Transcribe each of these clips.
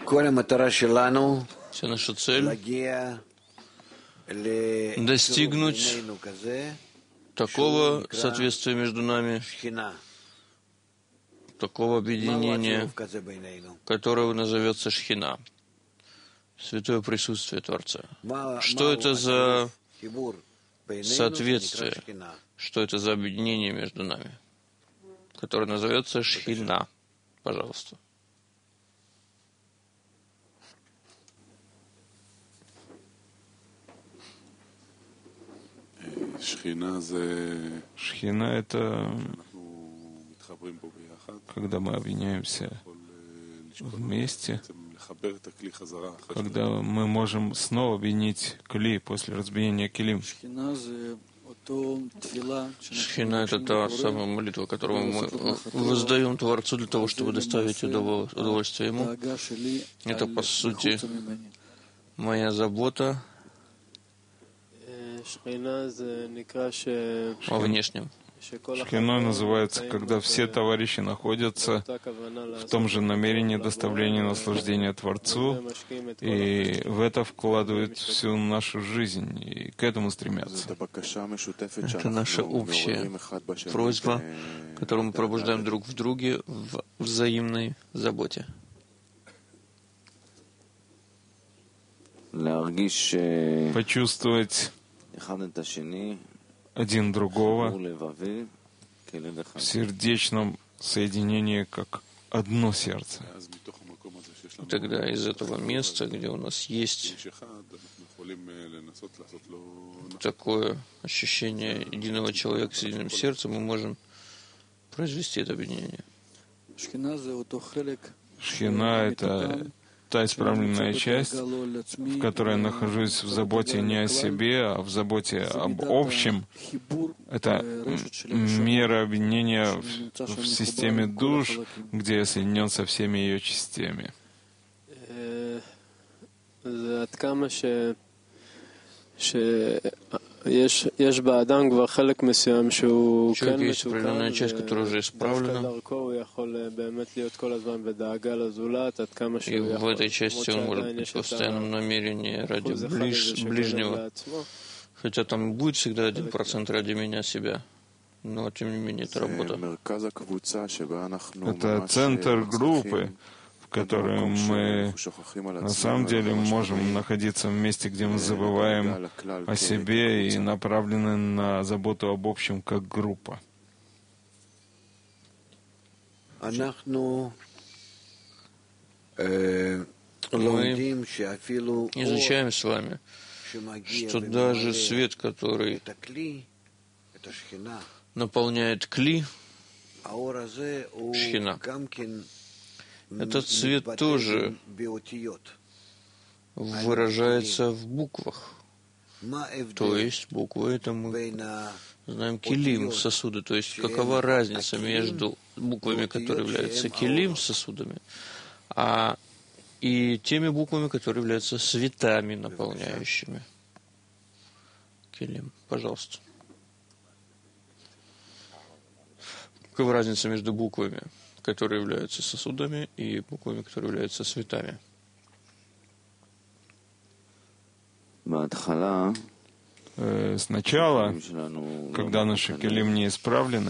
Вся наша цель — достигнуть такого соответствия между нами, такого объединения, которое назовется Шхина, святое присутствие Творца. Что это за соответствие, что это за объединение между нами, которое назовется Шхина? Пожалуйста. Шхина — это когда мы объединяемся вместе, когда мы можем снова объединить кли после разбиения килим. Шхина — это та самая молитва, которую мы воздаем Творцу для того, чтобы доставить удовольствие Ему. Это, по сути, моя забота о внешнем. Шхиной называется, когда все товарищи находятся в том же намерении доставления наслаждения Творцу, и в это вкладывают всю нашу жизнь, и к этому стремятся. Это наша общая просьба, которую мы пробуждаем друг в друге в взаимной заботе. Почувствовать один другого в сердечном соединении как одно сердце. И тогда из этого места, где у нас есть такое ощущение единого человека с единым сердцем, мы можем произвести это объединение. Шхина — это та исправленная часть, в которой я нахожусь в заботе не о себе, а в заботе об общем. Это мера объединения в системе душ, где я соединен со всеми ее частями. Человек есть определенная часть, которая уже исправлена, и в этой части он может быть в постоянном намерении ради ближнего, хотя там будет всегда 1% ради меня, себя, но тем не менее это работа. Это центр группы, в которой мы на самом деле можем находиться в месте, где мы забываем о себе и направлены на заботу об общем как группа. Мы изучаем с вами, что даже свет, который наполняет кли, Шхина, этот свет тоже выражается в буквах. То есть буквы — это мы знаем килим, сосуды. То есть какова разница между буквами, которые являются килим, сосудами, и теми буквами, которые являются светами, наполняющими килим. Пожалуйста. Какова разница между буквами, которые являются сосудами, и буквами, которые являются светами? Сначала, когда наши килим не исправлены,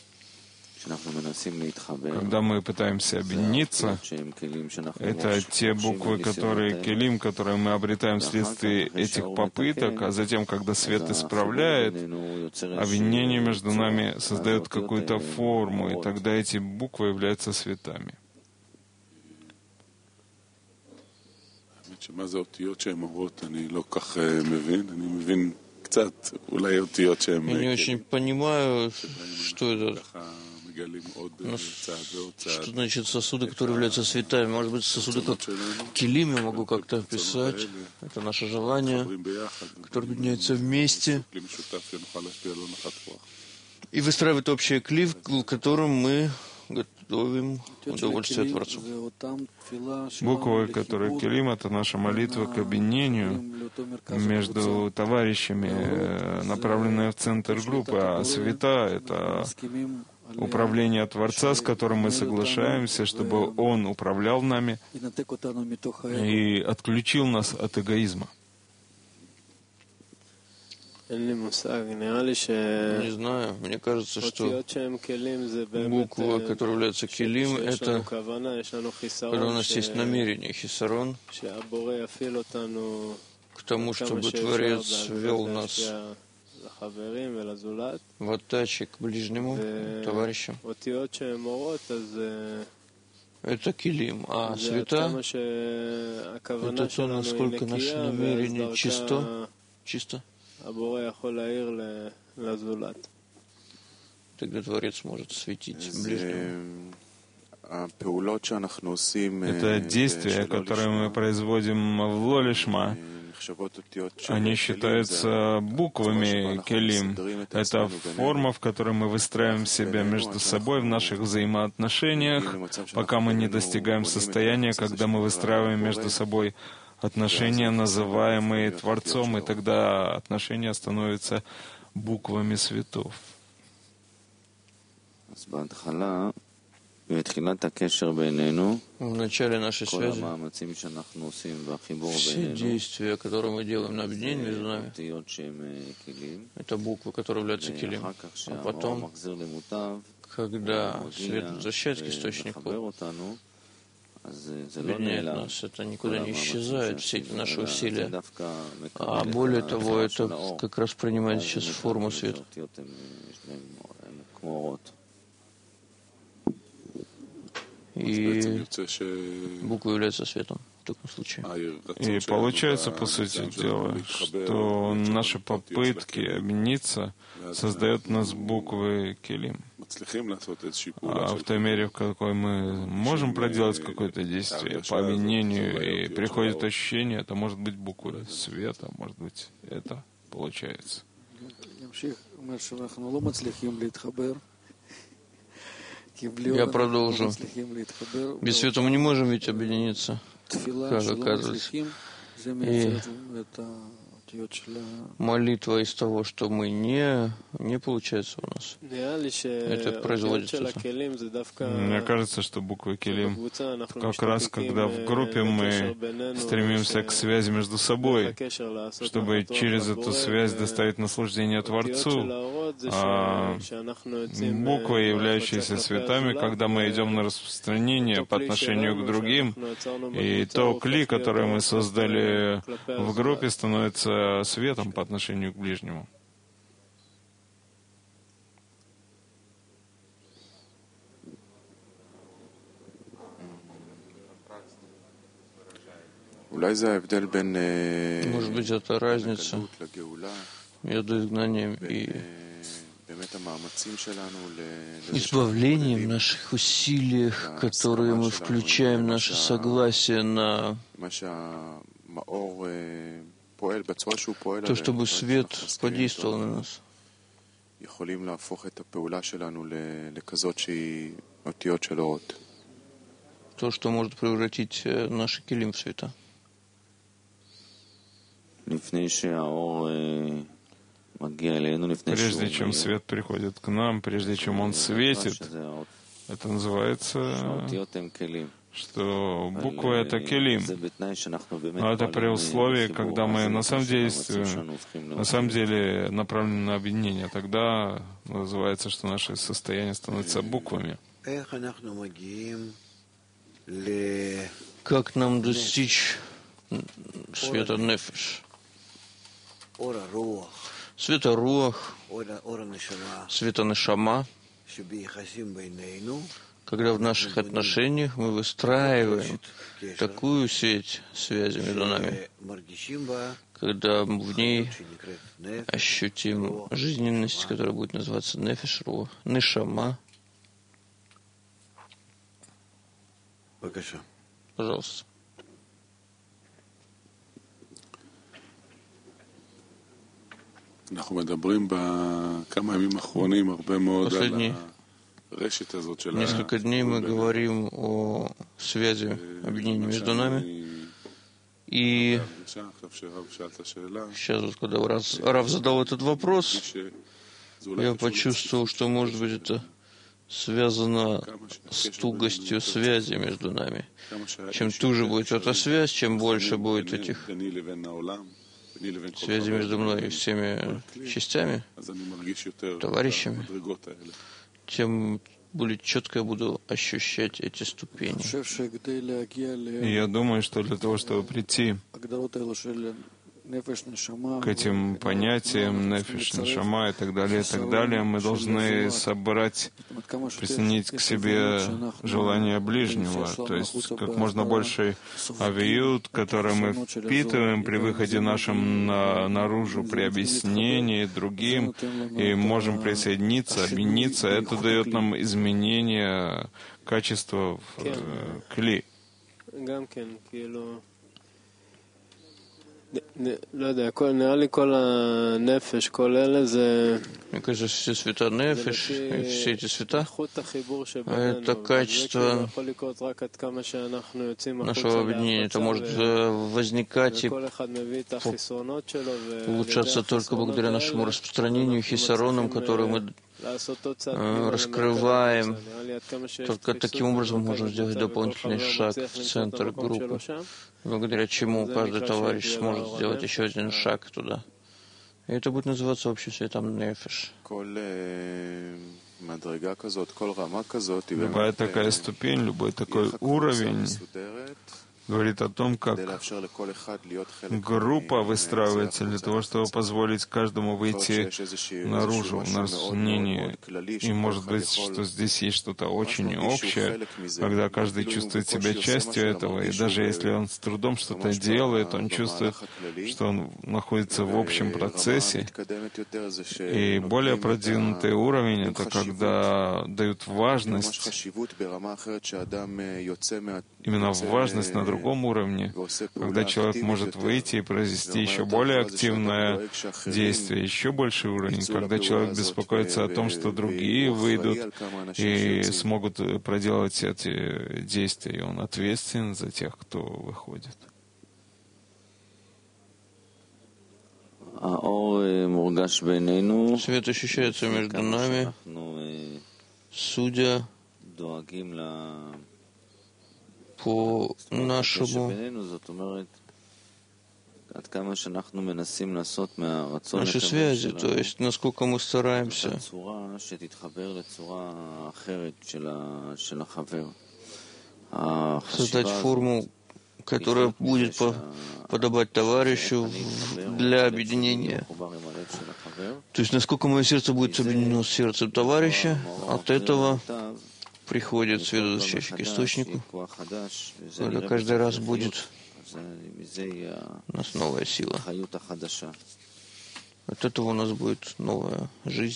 когда мы пытаемся объединиться, это те буквы, которые килим, которые мы обретаем вследствие этих попыток, а затем, когда свет исправляет, объединение между нами создает какую-то форму, и тогда эти буквы являются светами. Я не очень понимаю, что это. Что значит сосуды, которые являются светами? Может быть, сосуды как килим я могу как-то описать. Это наше желание, которое объединяется вместе и выстраивает общее кли, в котором мы готовим удовольствие Творцу. Буквы, которые килим, это наша молитва к объединению между товарищами, направленная в центр группы, а света — это управление Творца, с которым мы соглашаемся, чтобы Он управлял нами и отключил нас от эгоизма. Не знаю, мне кажется, что буква, которая является келим, это когда у нас есть намерение, хисарон, к тому, чтобы Творец вел нас в оттаче к ближнему, товарищам. Это келим, а света — это то, насколько наше намерение чисто. Тогда Творец может светить ближнему. Это действия, которые мы производим в Лолишма, они считаются буквами келим. Это форма, в которой мы выстраиваем себя между собой в наших взаимоотношениях, пока мы не достигаем состояния, когда мы выстраиваем между собой отношения, называемые Творцом, и тогда отношения становятся буквами светов. В начале нашей связи все действия, которые мы делаем на объединение между нами, это буквы, которые являются келим. А потом, когда свет возвращается к источнику, объединяет нас, это никуда не исчезает, все эти наши усилия. А более того, это как раз принимает сейчас форму света. И буква является светом в таком случае. И получается, по сути дела, что наши попытки объединиться создают нас буквы келим. А в той мере, в какой мы можем проделать какое-то действие по объединению, и приходит ощущение, это может быть буквы света, может быть, это получается. Я продолжу. Без света мы не можем ведь объединиться, как оказывается. И молитва из того, что мы не получается у нас. Это производится. Мне кажется, что буквы келим как раз, когда в группе мы стремимся к связи между собой, чтобы через эту связь доставить наслаждение Творцу, а буквы, являющиеся светами, когда мы идем на распространение по отношению к другим, и то кли, которое мы создали в группе, становится светом по отношению к ближнему. Может быть, это разница между изгнанием и избавлением в наших усилиях, которые мы включаем наше согласие на то, чтобы свет подействовал на нас. То, что может превратить наши келим в света. Прежде чем свет приходит к нам, прежде чем он светит, это называется, что буква — это келим. Но это при условии, когда мы на самом деле направлены на объединение. Тогда называется, что наше состояние становится буквами. Как нам достичь света нефеш? Света руах, света нешама, когда в наших отношениях мы выстраиваем такую сеть связи между нами, когда в ней ощутим жизненность, которая будет называться нефеш руах, нешама. Пожалуйста. Последние несколько дней мы говорим о связи, объединении между нами. И сейчас, вот, когда Рав задал этот вопрос, я почувствовал, что, может быть, это связано с тугостью связи между нами. Чем туже будет эта связь, чем больше будет этих связей между мной и всеми частями, товарищами, тем более четко я буду ощущать эти ступени. Я думаю, что для того, чтобы прийти к этим понятиям, нефеш, нешама и так далее, мы должны собрать, присоединить к себе желание ближнего, то есть как можно больше авиют, которые мы впитываем при выходе нашем наружу, при объяснении другим, и можем присоединиться, объединиться. Это дает нам изменение качества в кли. Мне кажется, все света нефеш, все эти света, это качество нашего объединения. Это может возникать и улучшаться только благодаря нашему распространению, хисаронам, которые мы раскрываем. Только таким образом можем сделать дополнительный шаг в центр группы, благодаря чему каждый товарищ сможет сделать еще один шаг туда. И это будет называться общим светом нефеш. Любая такая ступень, любой такой уровень говорит о том, как группа выстраивается для того, чтобы позволить каждому выйти наружу, на распространение. И может быть, что здесь есть что-то очень общее, когда каждый чувствует себя частью этого, и даже если он с трудом что-то делает, он чувствует, что он находится в общем процессе. И более продвинутый уровень — это когда дают важность, именно важность на другом уровне, когда человек может выйти и произвести еще более активное действие, еще больший уровень, когда человек беспокоится о том, что другие выйдут и смогут проделать эти действия, и он ответственен за тех, кто выходит. Свет ощущается между нами, судя по нашему нашей связи, то есть насколько мы стараемся создать форму, которая будет подобать товарищу для объединения. То есть насколько мое сердце будет объединено с сердцем товарища, от этого приходит светоизлучающий к источнику, когда каждый раз будет у нас новая сила. От этого у нас будет новая жизнь.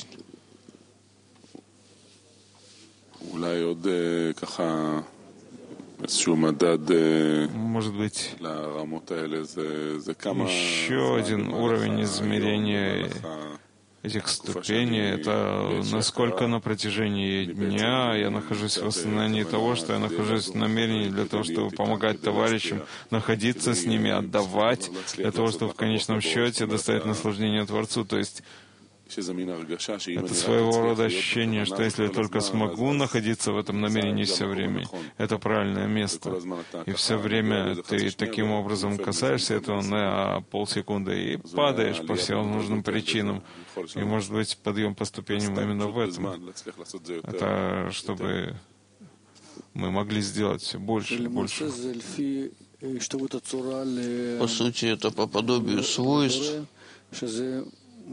Может быть, еще один уровень измерения этих ступеней — это насколько на протяжении дня я нахожусь в осознании того, что я нахожусь в намерении для того, чтобы помогать товарищам, находиться с ними, отдавать, для того, чтобы в конечном счете доставить наслаждение Творцу. То есть это своего рода ощущение, что если я только смогу находиться в этом намерении все время, это правильное место. И все время ты таким образом касаешься этого на полсекунды и падаешь по всем нужным причинам. И, может быть, подъем по ступеням именно в этом. Это чтобы мы могли сделать все больше и больше. По сути, это по подобию свойств, и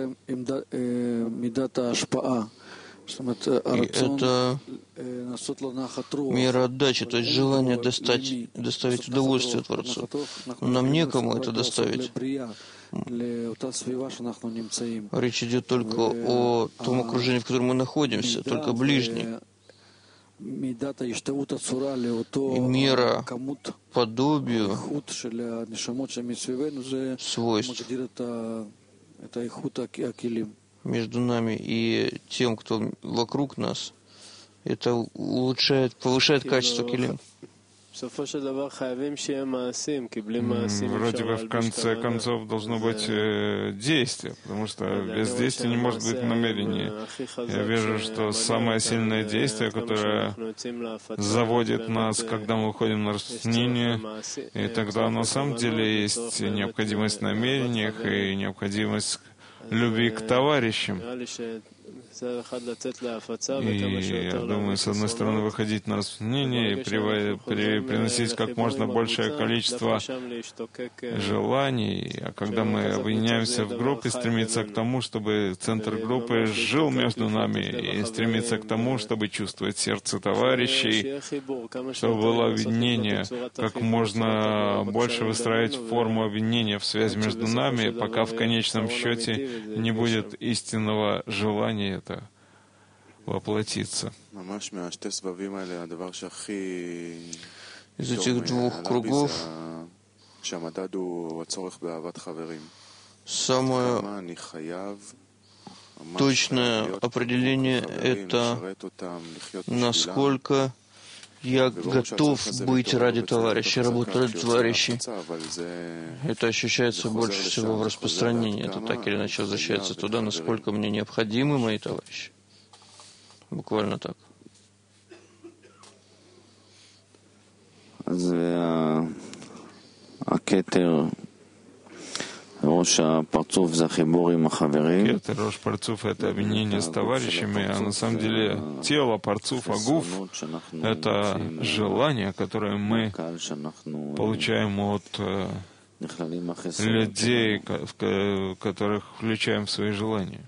это мера отдачи, то есть желание доставить удовольствие Творцу. Но нам некому это доставить. Речь идет только о том окружении, в котором мы находимся, только ближний. И мера подобию свойств между нами и тем, кто вокруг нас, это повышает качество килим. Вроде бы в конце концов должно быть действие, потому что без действия не может быть намерения. Я вижу, что самое сильное действие, которое заводит нас, когда мы уходим на распространение, и тогда на самом деле есть необходимость в намерениях и необходимость любви к товарищам. И я думаю, с одной стороны, выходить на распространение и приносить как можно большее количество желаний, а когда мы объединяемся в группе, стремиться к тому, чтобы центр группы жил между нами, и стремиться к тому, чтобы чувствовать сердце товарищей, чтобы было объединение, как можно больше выстраивать форму объединения в связь между нами, пока в конечном счете не будет истинного желания это воплотиться. Из этих двух кругов самое точное определение — это насколько я готов быть ради товарищей, работать ради товарищей. Это ощущается больше всего в распространении. Это так или иначе возвращается туда, насколько мне необходимы мои товарищи. Буквально так. Кетер Рош Парцуф — это объединение с товарищами, а на самом деле тело Парцуф Агуф — это желание, которое мы получаем от людей, которых включаем в свои желания.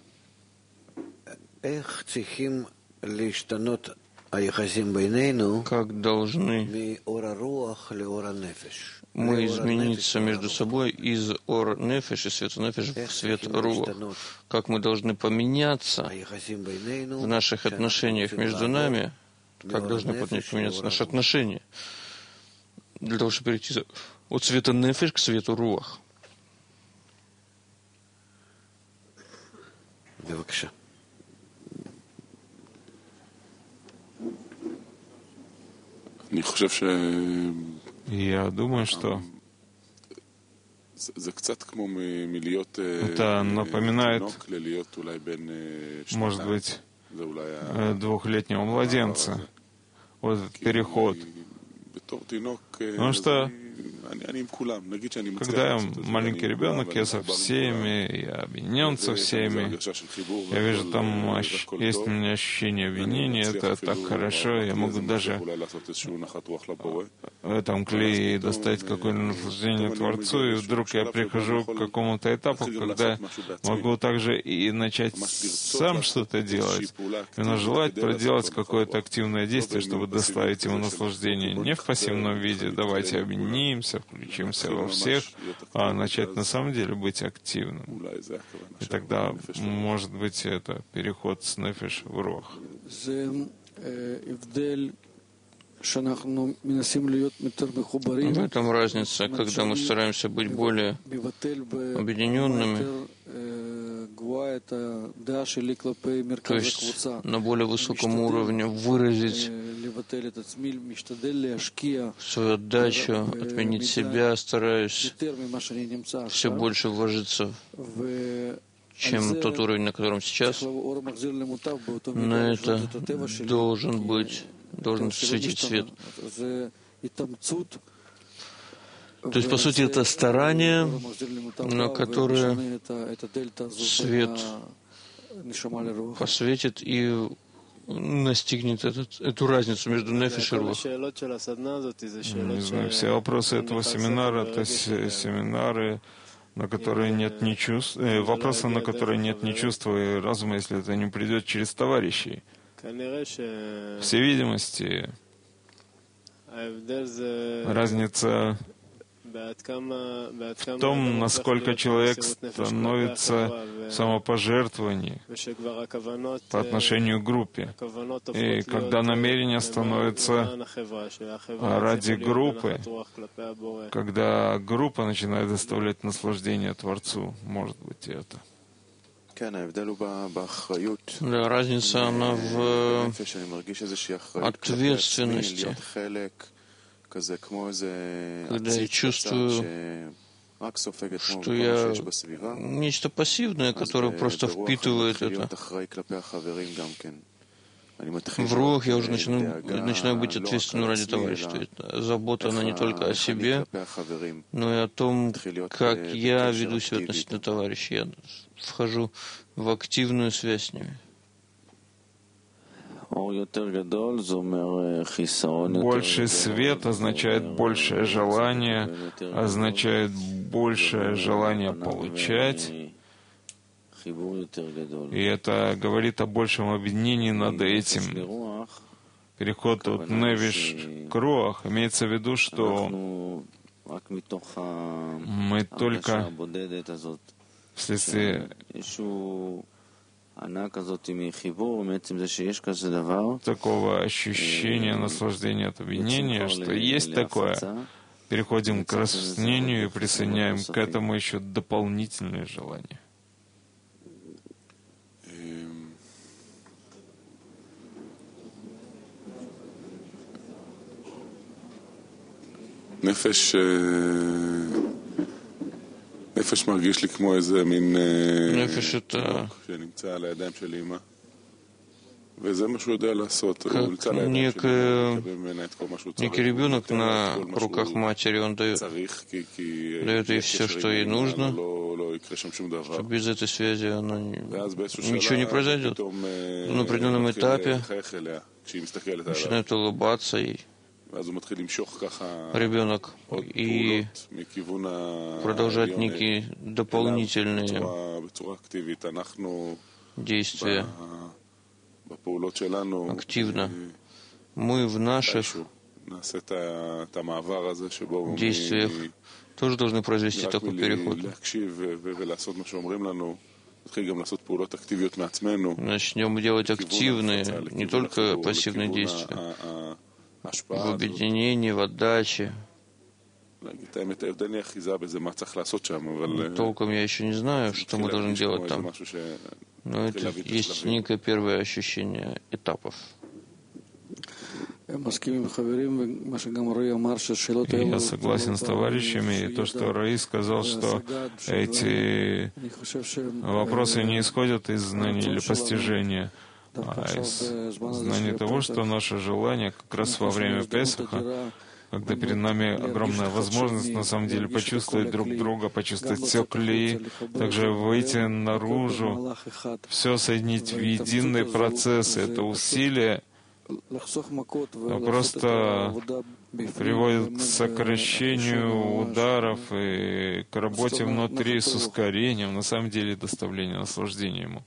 Как должны мы измениться между собой из ор-нефеш и света-нефеш в свет-руах? Как мы должны поменяться в наших отношениях между нами? Как должны поменяться наши отношения? Для того, чтобы перейти от света-нефеш к свету-руах. Я думаю, что это напоминает, может быть, двухлетнего младенца. Вот этот переход. Потому что, когда я маленький ребенок, я со всеми, я объединен со всеми. Я вижу, там есть у меня ощущение объединения, это так хорошо. Я могу даже в этом клее достать какое-то наслаждение Творцу, и вдруг я прихожу к какому-то этапу, когда могу также и начать сам что-то делать, и желать проделать какое-то активное действие, чтобы доставить ему наслаждение. Не в пассивном виде, давайте объединимся, включимся во всех, а начать на самом деле быть активным. И тогда, может быть, это переход с нефеш в руах. В этом разница, когда мы стараемся быть более объединенными, то есть на более высоком уровне выразить свою отдачу, отменить себя, стараюсь все больше вложиться, чем тот уровень, на котором сейчас. Но это должен светить свет. То есть, по сути, это старание, на которое свет посветит и настигнет эту разницу между нефеш и руах. Не знаю, все вопросы этого семинара — это семинары, на которые нет ни чувств, вопросы, на которые нет ни чувства и разума, если это не придет через товарищей. По всей видимости, разница в том, насколько человек становится в самопожертвовании по отношению к группе. И когда намерение становится ради группы, когда группа начинает доставлять наслаждение Творцу, может быть, и это. Да, разница, она в ответственности. когда я чувствую, что я нечто пассивное, которое просто впитывает это. В руах я уже начинаю быть ответственным ради товарища. Забота, она не только о себе, но и о том, как я веду себя относительно товарищей. Я вхожу в активную связь с ними. Больший свет означает большее желание, означает большее желание получать. И это говорит о большем объединении над этим. Переход от невиш к руах имеется в виду, что мы только вследствие такого ощущения наслаждения от объединения, что есть такое, переходим к распространению и присоединяем к этому еще дополнительные желания. נפש מרגיש לי כמו איזה מין תינוק שנמצא על הידיים של אמא, וזה מה שהוא יודע לעשות. הוא נמצא על הידיים של אמא, מקבל ממנה את כל מה שהוא צריך. Некий ребенок на руках матери, он дает ей все, что ей нужно, что без этой связи она ничего не произойдет. На определенном этапе начинает улыбаться ей ребенок и продолжать некие дополнительные действия активно. Мы в наших действиях тоже должны произвести такой переход. Начнем делать активные, не только пассивные действия. В объединении, в отдаче. Толком я еще не знаю, что мы должны делать там. Но это есть некое первое ощущение этапов. Я согласен с товарищами, и то, что Раи сказал, что эти вопросы не исходят из знания или постижения, а из знания того, что наше желание как раз во время Песаха, когда перед нами огромная возможность на самом деле почувствовать друг друга, почувствовать все клеи, также выйти наружу, все соединить в единый процесс. Это усилие просто приводит к сокращению ударов и к работе внутри с ускорением, на самом деле доставления наслаждения ему.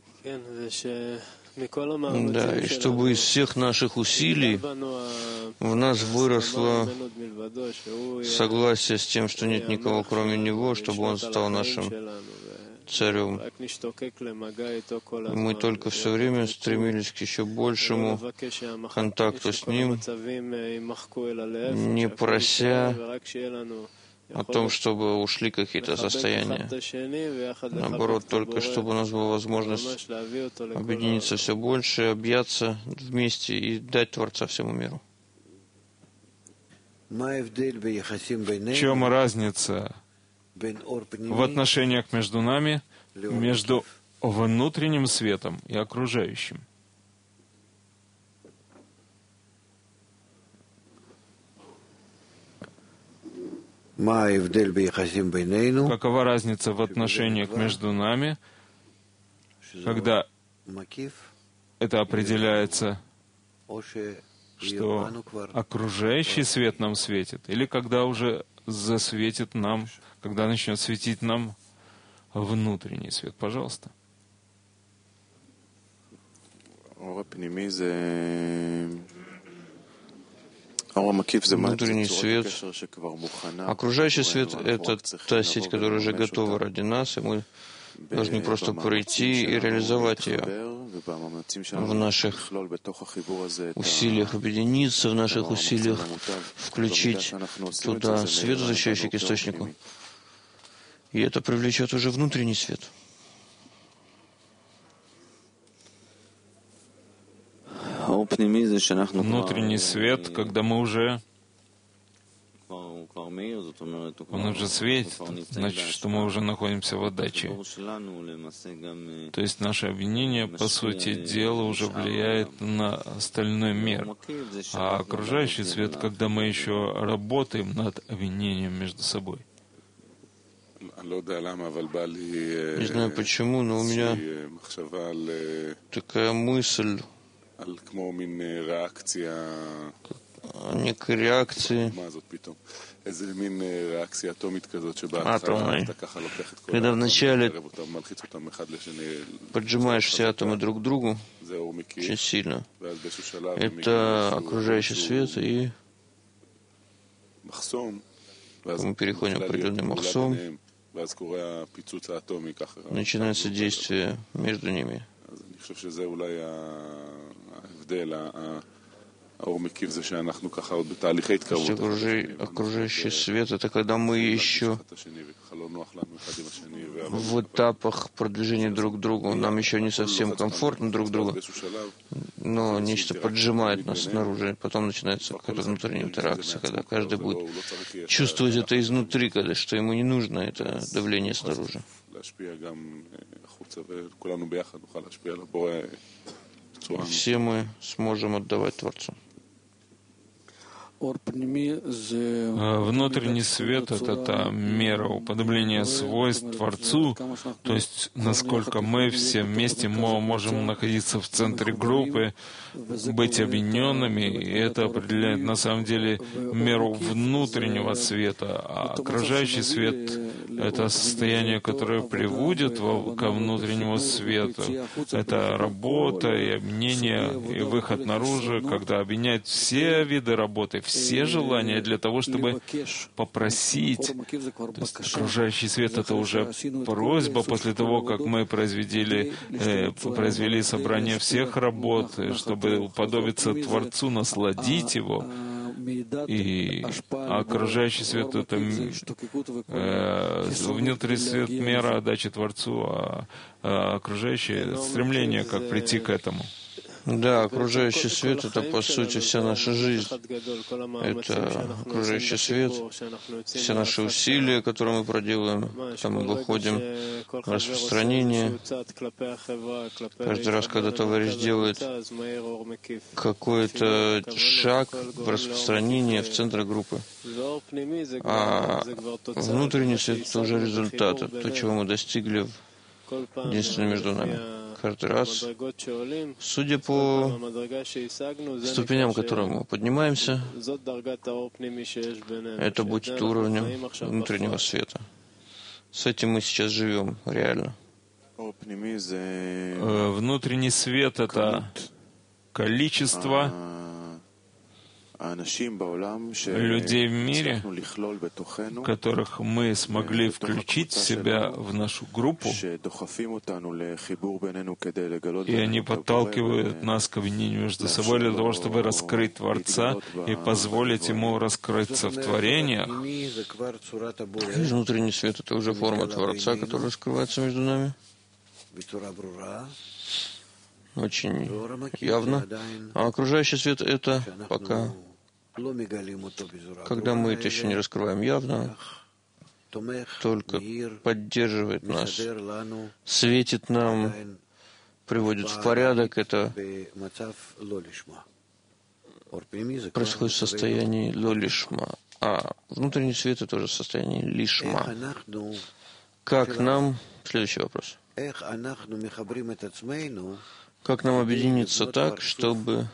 Да, и чтобы из всех наших усилий в нас выросло согласие с тем, что нет никого кроме Него, чтобы Он стал нашим царем. Мы только все время стремились к еще большему контакту с Ним, не прося о том, чтобы ушли какие-то состояния. Наоборот, только чтобы у нас была возможность объединиться все больше, объяться вместе и дать Творца всему миру. В чем разница в отношениях между нами, между внутренним светом и окружающим? Какова разница в отношениях между нами, когда это определяется, что окружающий свет нам светит, или когда уже засветит нам, когда начнет светить нам внутренний свет? Пожалуйста. Внутренний свет, окружающий свет — это та сеть, которая уже готова ради нас, и мы должны просто пройти и реализовать ее в наших усилиях, объединиться в наших усилиях, включить туда свет, возвращающий к источнику. И это привлечет уже внутренний свет. Внутренний свет, когда мы уже Он уже светит, значит, что мы уже находимся в отдаче. То есть наше объединение, по сути дела, уже влияет на остальной мир. А окружающий свет, когда мы еще работаем над объединением между собой. Не знаю почему, но у меня такая мысль, некой реакции атомной. Когда вначале поджимаешь все атомы друг к другу очень сильно, это окружающий свет, и мы переходим в определенный махсом, начинается действие между ними. Окружающий свет — это когда мы еще в этапах продвижения друг к другу. Нам еще не совсем комфортно друг другу, но нечто поджимает нас снаружи. Потом начинается какая-то внутренняя интеракция, когда каждый будет чувствовать это изнутри, когда что ему не нужно, это давление снаружи. Все мы сможем отдавать Творцу. Внутренний свет — это та мера уподобления свойств Творцу, то есть насколько мы все вместе можем находиться в центре группы, быть объединенными, и это определяет на самом деле меру внутреннего света. А окружающий свет — это состояние, которое приводит ко внутреннему свету. Это работа и объединение, и выход наружу, когда объединяют все виды работы, все желания для того, чтобы попросить. То есть окружающий свет — это уже просьба после того, как мы произвели собрание всех работ, чтобы уподобиться Творцу, насладить Его. И окружающий свет — это внутренний свет, мера отдачи Творцу, а окружающее стремление, как прийти к этому. Да, окружающий свет — это, по сути, вся наша жизнь. Это окружающий свет, все наши усилия, которые мы проделаем, когда мы выходим в распространение. Каждый раз, когда товарищ делает какой-то шаг в распространение в центр группы, а внутренний свет — это уже результат, то, чего мы достигли единственно между нами. Каждый раз, судя по ступеням, к которым мы поднимаемся, это будет уровнем внутреннего света. С этим мы сейчас живем реально. Внутренний свет — это количество людей в мире, которых мы смогли включить в себя в нашу группу, и они подталкивают нас к объединению между собой для того, чтобы раскрыть Творца и позволить Ему раскрыться в творениях. Внутренний свет — это уже форма Творца, которая раскрывается между нами. Очень явно. А окружающий свет — это пока, когда мы это еще не раскрываем явно, только поддерживает нас, светит нам, приводит в порядок. Это происходит в состоянии лолишма. А внутренний свет — это уже состояние лишма. Как нам... Следующий вопрос. Как нам объединиться так, чтобы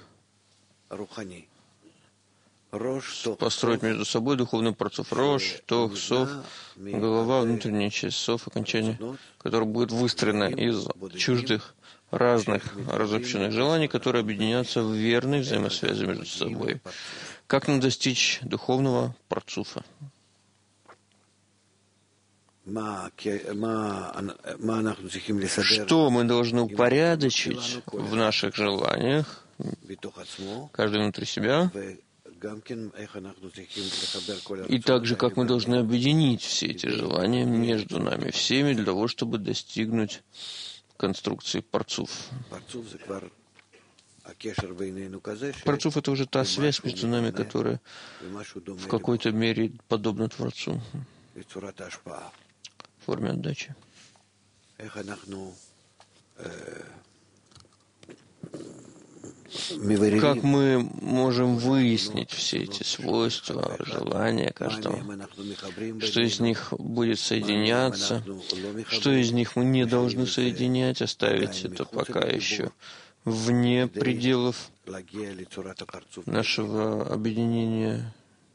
построить между собой духовный процесс Рош, Тох, Сов, голова, внутренняя часть Сов, окончание, которое будет выстроено из чуждых, разных, разобщенных желаний, которые объединятся в верной взаимосвязи между собой. Как нам достичь духовного парцуфа? Что мы должны упорядочить в наших желаниях, каждый внутри себя, и также, как мы должны объединить все эти желания между нами всеми для того, чтобы достигнуть конструкции парцуф. Парцуф — это уже та связь между нами, которая в какой-то мере подобна Творцу в форме отдачи. Как мы можем выяснить все эти свойства, желания каждого, что из них будет соединяться, что из них мы не должны соединять, оставить это пока еще вне пределов нашего объединения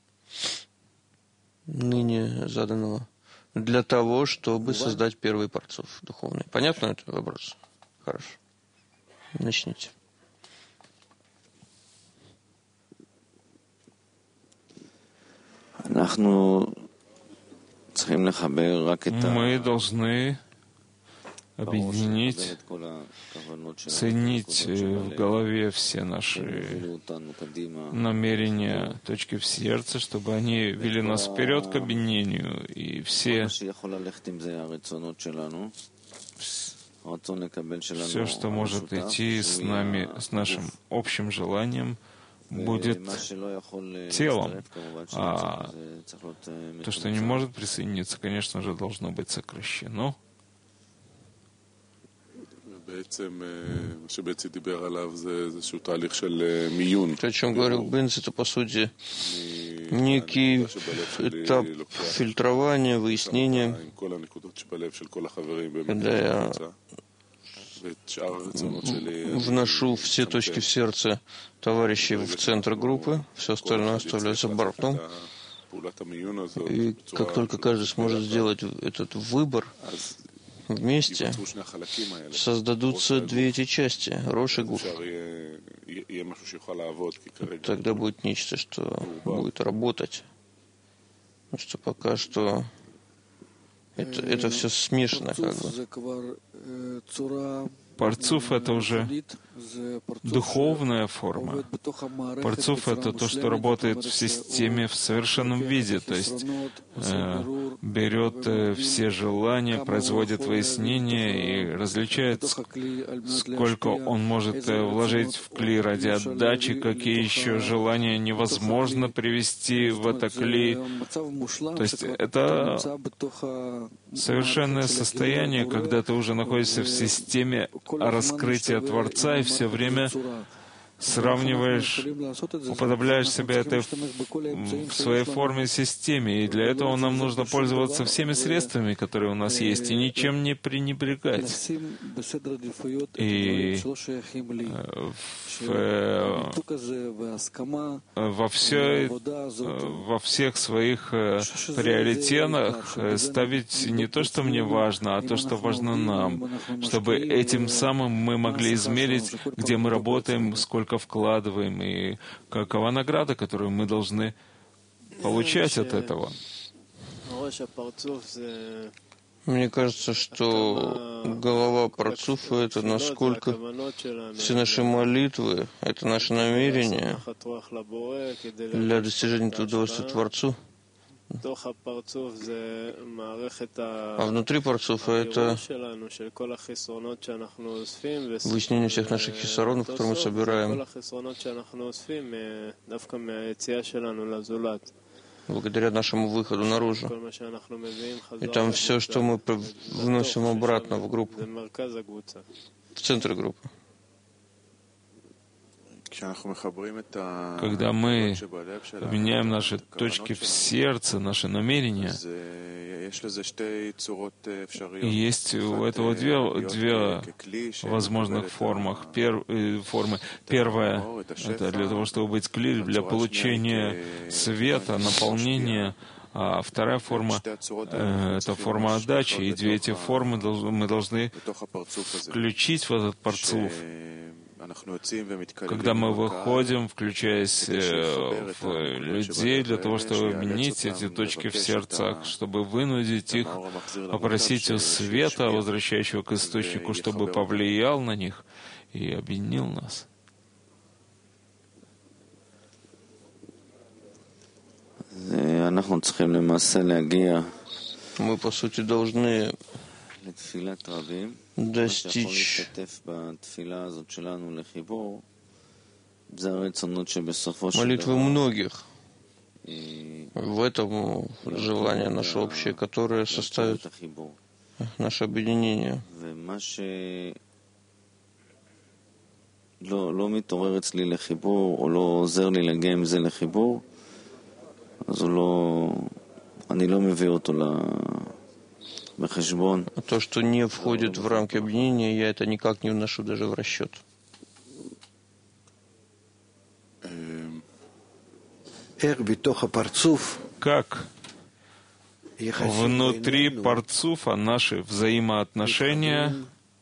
ныне заданного, для того, чтобы создать первый парцуф духовный. Понятно этот вопрос? Хорошо. Начните. Мы должны объединить, соединить в голове все наши намерения, точки в сердце, чтобы они вели нас вперед к объединению, и все, что может идти с нами, с нашим общим желанием, будет телом, а то, что не может присоединиться, конечно же, должно быть сокращено. То, о чем говорил Бенц, это, по сути, некий этап фильтрования, выяснения, когда я вношу все точки в сердце товарищей в центр группы, все остальное оставляется бортом. И как только каждый сможет сделать этот выбор вместе, создадутся две эти части, Рош и Гуф. Тогда будет нечто, что будет работать. Потому что пока что это все смешано, как бы. Парцуф — это уже духовная форма. Парцуф — это то, что работает в системе в совершенном виде, то есть берет все желания, производит выяснение и различает, сколько он может вложить в кли ради отдачи, какие еще желания невозможно привести в это кли. То есть это совершенное состояние, когда ты уже находишься в системе раскрытия Творца и все время сравниваешь, уподобляешь себя этой в своей форме системе, и для этого нам нужно пользоваться всеми средствами, которые у нас есть, и ничем не пренебрегать. И во всех своих приоритетах ставить не то, что мне важно, а то, что важно нам, чтобы этим самым мы могли измерить, где мы работаем, сколько вкладываем и какова награда, которую мы должны получать от этого. Мне кажется, что голова парцуфа — это насколько все наши молитвы, это наше намерение для достижения удовольствия Творцу. А внутри парцуфа это выяснение всех наших хисаронов, которые мы собираем благодаря нашему выходу наружу. И там все, что мы вносим обратно в группу, в центр группы. Когда мы обменяем наши точки в сердце, наши намерения, есть у этого две возможных формы. Первая — это для того, чтобы быть кли, для получения света, наполнения. А вторая форма — это форма отдачи. И две эти формы мы должны включить в этот парцуф. Когда мы выходим, включаясь в людей, для того, чтобы объединить эти точки в сердцах, чтобы вынудить их, попросить у света, возвращающего к источнику, чтобы повлиял на них и объединил нас. Мы, по сути, должны достичь молитвы многих. В этом желание наше общее, которое составит наше объединение. А то, что не входит в рамки объединения, я это никак не вношу даже в расчет. Как внутри парцуфа наши взаимоотношения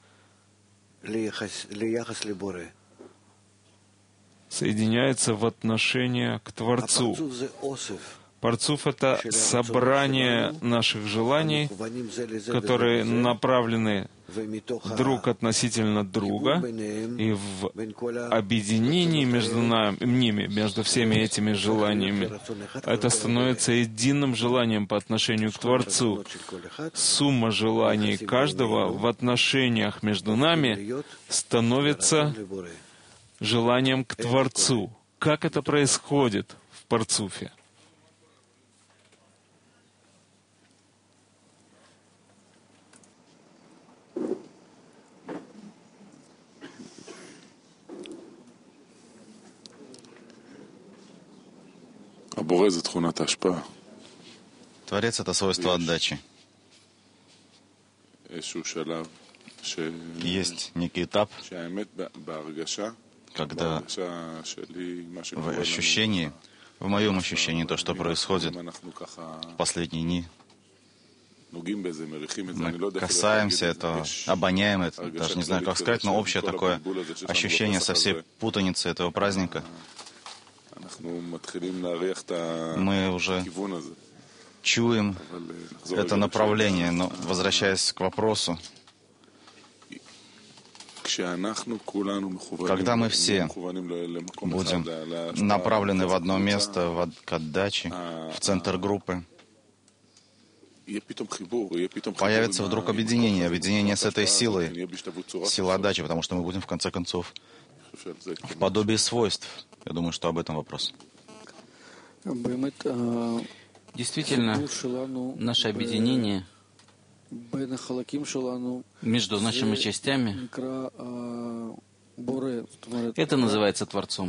соединяются в отношения к Творцу. Парцуф — это собрание наших желаний, которые направлены друг относительно друга, и в объединении между ними, между всеми этими желаниями, это становится единым желанием по отношению к Творцу. Сумма желаний каждого в отношениях между нами становится желанием к Творцу. Как это происходит в парцуфе? Творец — это свойство отдачи. Есть некий этап, когда в ощущении, в моем ощущении, то, что происходит в последние дни, мы касаемся этого, обоняем это, даже не знаю, как сказать, но общее такое ощущение со всей путаницей этого праздника. Мы уже чуем это направление, но, возвращаясь к вопросу, когда мы все будем направлены в одно место, к отдаче, в центр группы, появится вдруг объединение с этой силой, сила отдачи, потому что мы будем, в конце концов, в подобии свойств. Я думаю, что об этом вопрос. Действительно, наше объединение между нашими частями, это называется Творцом.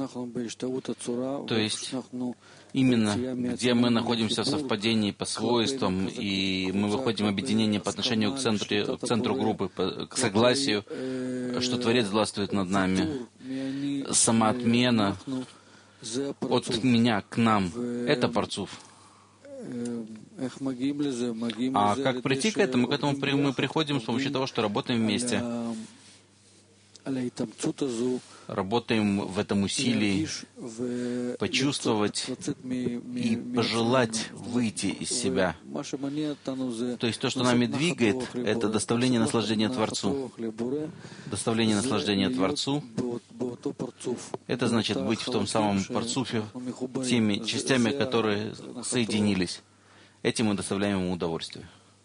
То есть, именно где мы находимся в совпадении по свойствам, и мы выходим в объединение по отношению к центру группы, к согласию, что Творец властвует над нами, самоотмена от меня к нам, это парцуф. А как прийти к этому? К этому мы приходим с помощью того, что работаем вместе. Работаем в этом усилии, почувствовать и пожелать выйти из себя. То есть то, что нами двигает, это доставление наслаждения Творцу. Доставление наслаждения Творцу — это значит быть в том самом парцуфе, теми частями, которые соединились. Этим мы доставляем ему удовольствие.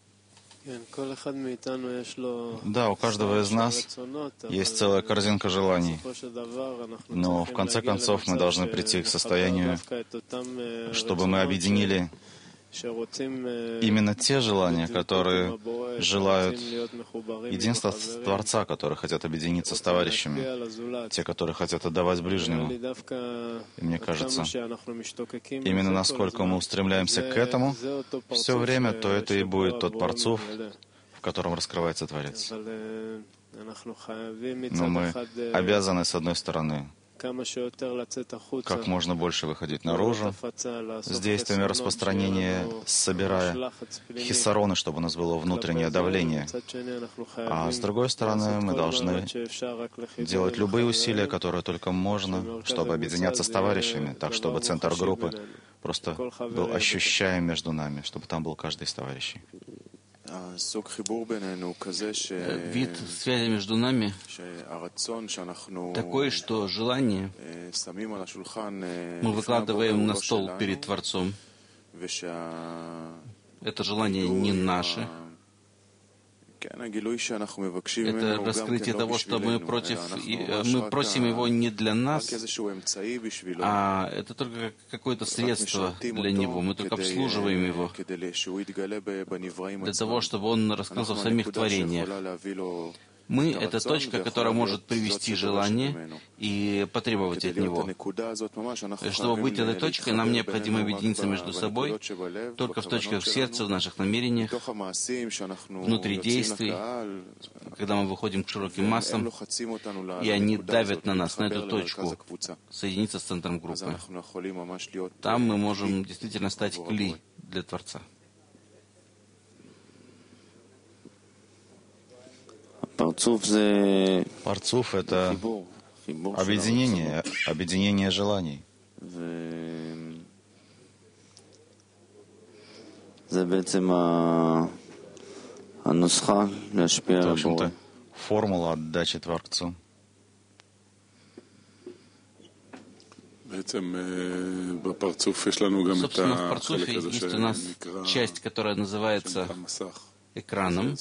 Да, у каждого из нас есть целая корзинка желаний, но в конце концов мы должны прийти к состоянию, чтобы мы объединили именно те желания, которые желают единства Творца, которые хотят объединиться с товарищами, те, которые хотят отдавать ближнему. И мне кажется, именно насколько мы устремляемся к этому все время, то это и будет тот парцуф, в котором раскрывается Творец. Но мы обязаны, с одной стороны, как можно больше выходить наружу с действиями распространения, собирая хиссароны, чтобы у нас было внутреннее давление. А с другой стороны, мы должны делать любые усилия, которые только можно, чтобы объединяться с товарищами, так, чтобы центр группы просто был ощущаем между нами, чтобы там был каждый из товарищей. Вид связи между нами такой, что желание мы выкладываем на стол перед Творцом. Это желание не наше. Это раскрытие того, что мы просим Его не для нас, а это только какое-то средство для Него. Мы только обслуживаем Его для того, чтобы Он раскрылся в самих творениях. Мы — это точка, которая может привести желание и потребовать от него. Чтобы быть этой точкой, нам необходимо объединиться между собой только в точках в сердце, в наших намерениях, внутри действий, когда мы выходим к широким массам, и они давят на нас, на эту точку, соединиться с центром группы. Там мы можем действительно стать кли для Творца. Парцуф — это объединение желаний. Это, в общем-то, формула отдачи Творцу. Собственно, в Парцуфе есть у нас часть, которая называется экраном.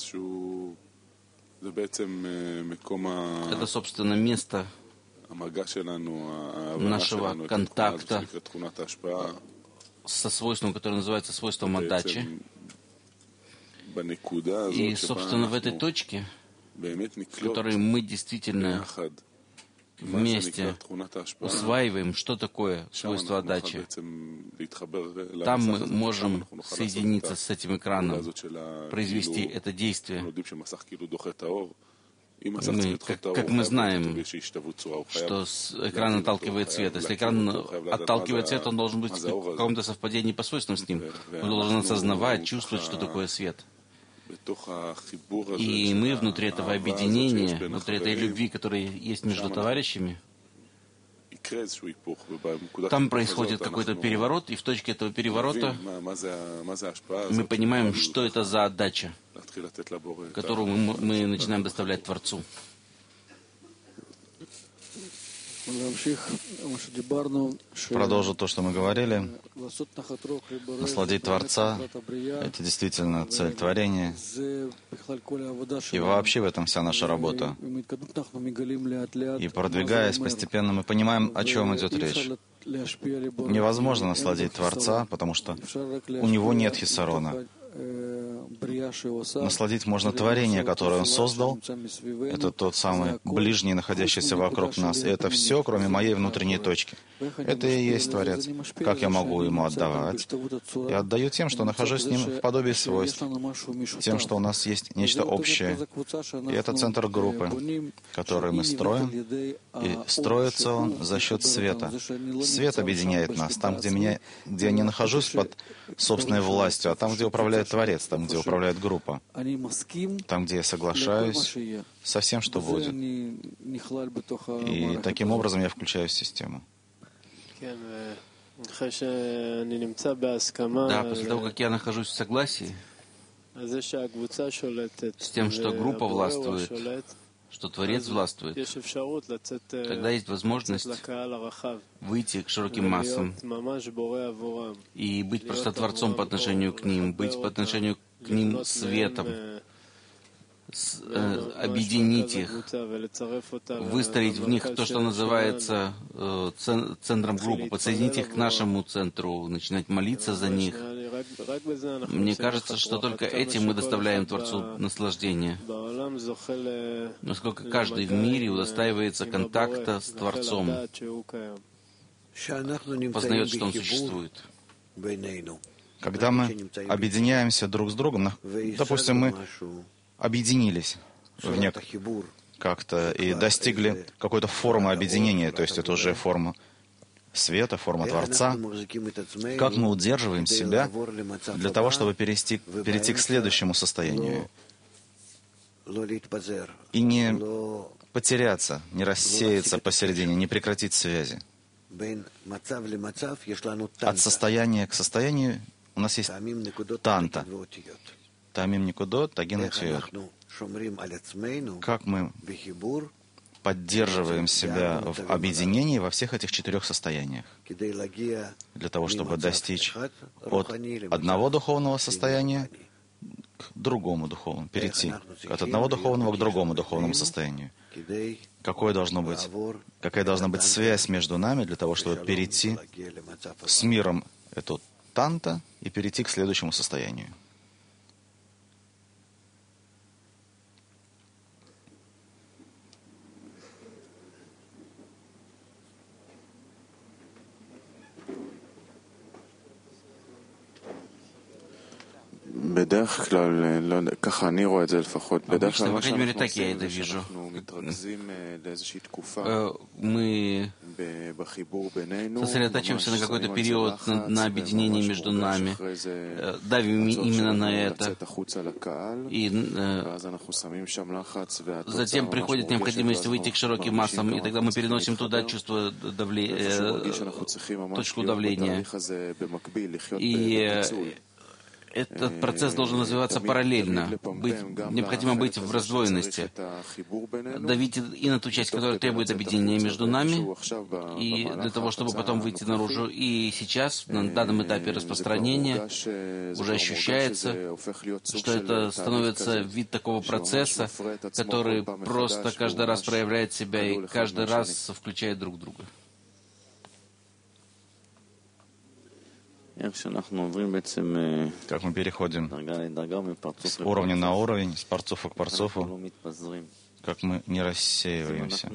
Это, собственно, место нашего контакта со свойством, которое называется свойством отдачи. И, собственно, в этой точке, в которой мы действительно вместе усваиваем, что такое свойство отдачи, там мы можем соединиться с этим экраном, произвести это действие. Как мы знаем, что экран отталкивает свет. Если экран отталкивает свет, он должен быть в каком-то совпадении по свойствам с ним. Он должен осознавать, чувствовать, что такое свет. И мы внутри этого объединения, внутри этой любви, которая есть между товарищами, там происходит какой-то переворот, и в точке этого переворота мы понимаем, что это за отдача, которую мы начинаем доставлять Творцу. Продолжу то, что мы говорили. Насладить Творца — это действительно цель творения. И вообще в этом вся наша работа. И продвигаясь постепенно, мы понимаем, о чем идет речь. Невозможно насладить Творца, потому что у него нет хисарона. Насладить можно творение, которое Он создал. Это тот самый ближний, находящийся вокруг нас. И это все, кроме моей внутренней точки. Это и есть Творец. Как я могу Ему отдавать? Я отдаю тем, что нахожусь с Ним в подобии свойств, тем, что у нас есть нечто общее. И это центр группы, который мы строим. И строится он за счет света. Свет объединяет нас. Там, где я не нахожусь под собственной властью, а там, где управляет Творец, там, где управляет группа, там, где я соглашаюсь со всем, что будет. И таким образом я включаюсь в систему. Да, после того, как я нахожусь в согласии с тем, что группа властвует, что Творец властвует, тогда есть возможность выйти к широким массам и быть просто Творцом по отношению к ним, быть по отношению к ним светом, объединить их, выстроить в них то, что называется центром группы, подсоединить их к нашему центру, начинать молиться за них. Мне кажется, что только этим мы доставляем Творцу наслаждение. Насколько каждый в мире удостаивается контакта с Творцом, познает, что Он существует. Когда мы объединяемся друг с другом, допустим, мы объединились как-то и достигли какой-то формы объединения, то есть это уже форма света, форма Творца. Как мы удерживаем себя для того, чтобы перейти к следующему состоянию и не потеряться, не рассеяться посередине, не прекратить связи. От состояния к состоянию у нас есть танта. Тамим никудот, тагин атиот. Как мы поддерживаем себя в объединении во всех этих 4 состояниях, для того, чтобы достичь от одного духовного состояния к другому духовному, перейти от одного духовного к другому духовному состоянию. Какая должна быть связь между нами для того, чтобы перейти с миром эту танта и перейти к следующему состоянию. Обычно, по крайней мере, так я это вижу. Мы сосредотачиваемся на какой-то период на объединении между нами, давим именно на это, и затем приходит необходимость выйти к широким массам, и тогда мы переносим туда чувство точку давления. И этот процесс должен развиваться параллельно. Необходимо быть в раздвоенности. Давить и на ту часть, которая требует объединения между нами, и для того, чтобы потом выйти наружу. И сейчас, на данном этапе распространения, уже ощущается, что это становится вид такого процесса, который просто каждый раз проявляет себя и каждый раз включает друг друга. Как мы переходим с уровня на уровень, с парцуфа к парцуфу, как мы не рассеиваемся.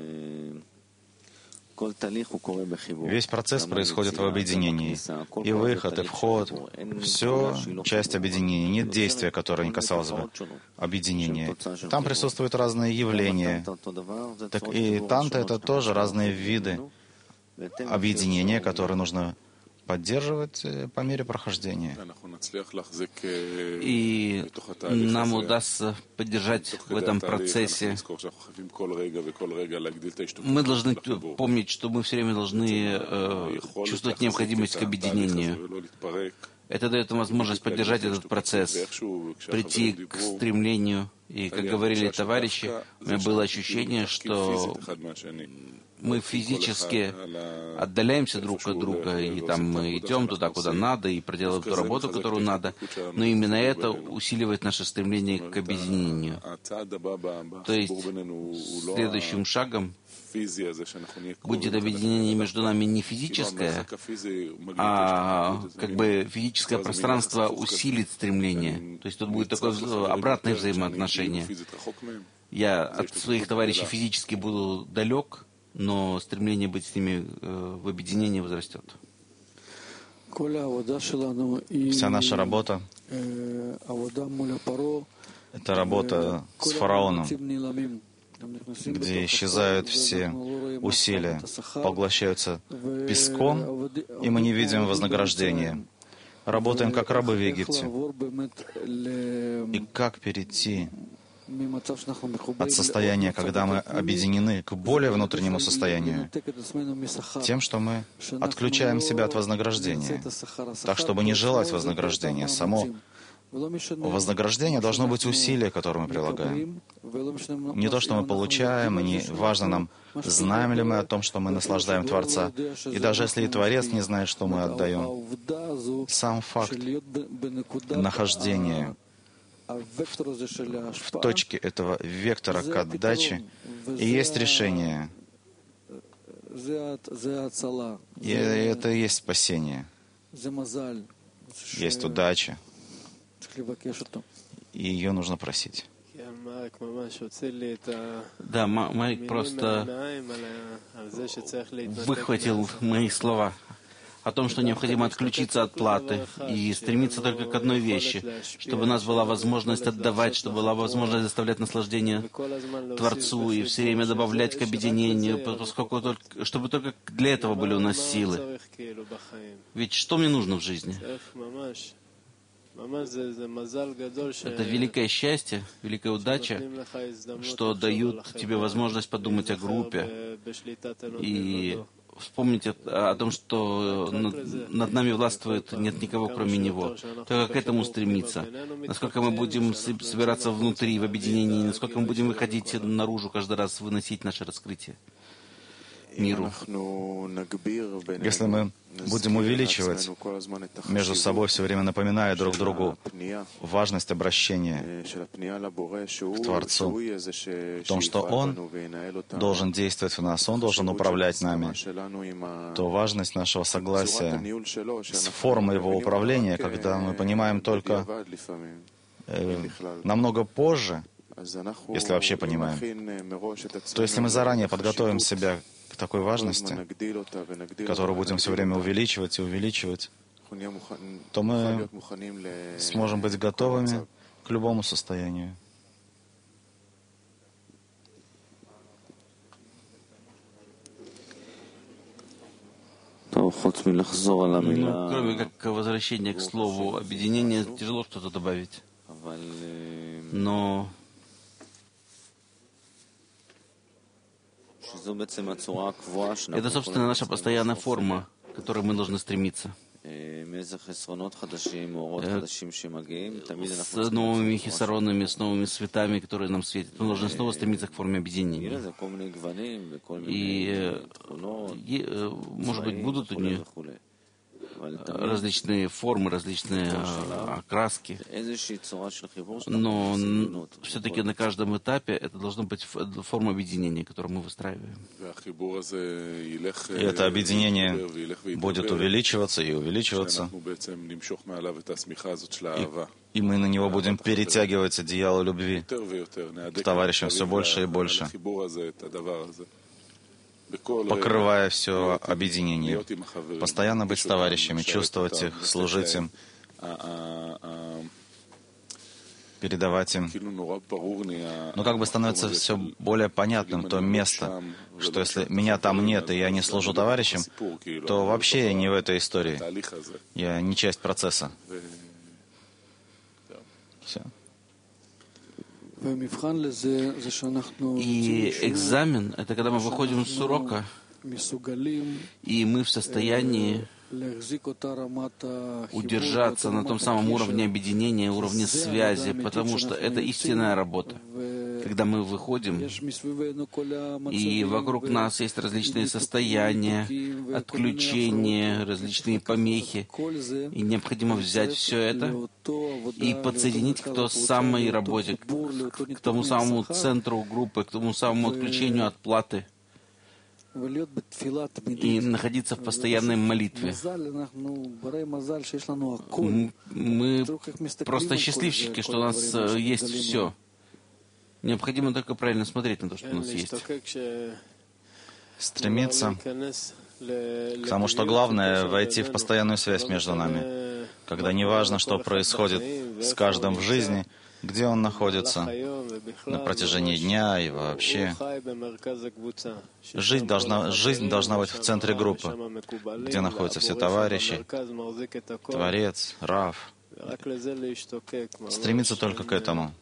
Весь процесс происходит в объединении. И выход, и вход — все часть объединения. Нет действия, которое не касалось бы объединения. Там присутствуют разные явления. Так и танта — это тоже разные виды объединения, которые нужно поддерживать по мере прохождения. И нам удастся поддержать в этом процессе. Мы должны помнить, что мы все время должны чувствовать необходимость к объединению. Это дает нам возможность поддержать этот процесс, прийти к стремлению. И, как говорили товарищи, у меня было ощущение, что мы физически отдаляемся друг от друга, и там мы идем туда, куда надо, и проделываем ту работу, которую надо, но именно это усиливает наше стремление к объединению. То есть следующим шагом будет объединение между нами не физическое, а как бы физическое пространство усилит стремление. То есть тут будет такое обратное взаимоотношение. Я от своих товарищей физически буду далек, но стремление быть с ними в объединении возрастет. Вся наша работа — это работа с фараоном, где исчезают все усилия, поглощаются песком, и мы не видим вознаграждения. Работаем как рабы в Египте. И как перейти от состояния, когда мы объединены, к более внутреннему состоянию, тем, что мы отключаем себя от вознаграждения, так, чтобы не желать вознаграждения. Само вознаграждение должно быть усилие, которое мы прилагаем. Не то, что мы получаем, и не важно нам, знаем ли мы о том, что мы наслаждаем Творца. И даже если и Творец не знает, что мы отдаем, сам факт нахождения в точке этого вектора к отдаче и есть решение. И это и есть спасение. Есть удача. И ее нужно просить. Да, Майк просто выхватил мои слова о том, что необходимо отключиться от платы и стремиться только к одной вещи, чтобы у нас была возможность отдавать, чтобы была возможность доставлять наслаждение Творцу и все время добавлять к объединению, поскольку чтобы только для этого были у нас силы. Ведь что мне нужно в жизни? Это великое счастье, великая удача, что дают тебе возможность подумать о группе и вспомнить о том, что над нами властвует, нет никого, кроме Него. Только к этому стремиться. Насколько мы будем собираться внутри, в объединении, насколько мы будем выходить наружу каждый раз, выносить наше раскрытие. миру. Если мы будем увеличивать между собой, все время напоминая друг другу важность обращения к Творцу, в том, что Он должен действовать в нас, Он должен управлять нами, то важность нашего согласия с формой Его управления, когда мы понимаем только намного позже, если вообще понимаем, то если мы заранее подготовим себя к такой важности, которую будем все время увеличивать и увеличивать, то мы сможем быть готовыми к любому состоянию. Кроме как возвращения к слову объединение, тяжело что-то добавить. Но это, собственно, наша постоянная форма, к которой мы должны стремиться. С новыми хисаронами, с новыми светами, которые нам светят. Мы должны снова стремиться к форме объединения. И, может быть, будут у них различные формы, различные окраски. Но все-таки на каждом этапе это должна быть форма объединения, которую мы выстраиваем. И это объединение будет увеличиваться и увеличиваться. И мы на него будем перетягивать одеяло любви к товарищам все больше и больше, покрывая все объединение, постоянно быть с товарищами, чувствовать их, служить им, передавать им. Но как бы становится все более понятным то место, что если меня там нет, и я не служу товарищам, то вообще я не в этой истории. Я не часть процесса. Все. И экзамен — это когда мы выходим с урока, и мы в состоянии удержаться на том самом уровне объединения, уровне связи, потому что это истинная работа. Когда мы выходим, и вокруг нас есть различные состояния, отключения, различные помехи, и необходимо взять все это и подсоединить к той самой работе, к тому самому центру группы, к тому самому отключению от платы, и находиться в постоянной молитве. Мы просто счастливчики, что у нас есть все. Необходимо только правильно смотреть на то, что у нас есть. Стремиться к тому, что главное — войти в постоянную связь между нами, когда не важно, что происходит с каждым в жизни, где он находится на протяжении дня и вообще. Жизнь должна быть в центре группы, где находятся все товарищи, Творец, Рав. Стремиться только к этому,